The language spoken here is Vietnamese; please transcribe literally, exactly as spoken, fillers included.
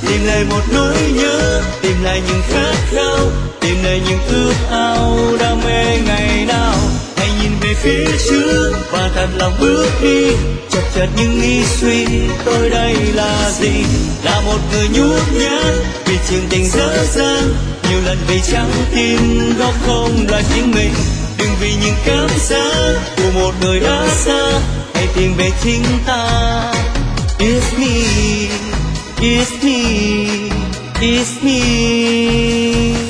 tìm lại một nỗi nhớ, tìm lại những khát khao, tìm lại những ước ao đam mê ngày nào. Hãy nhìn về phía trước và thật lòng bước đi, chập chờn những nghĩ suy tôi đây là gì. Là một người nhút nhát vì chuyện tình dở dang, nhiều lần vì trắng tim góc không là chính mình. Đừng vì những cảm giác của một người đã xa, hãy tìm về chính ta. It's me, it's me, it's me.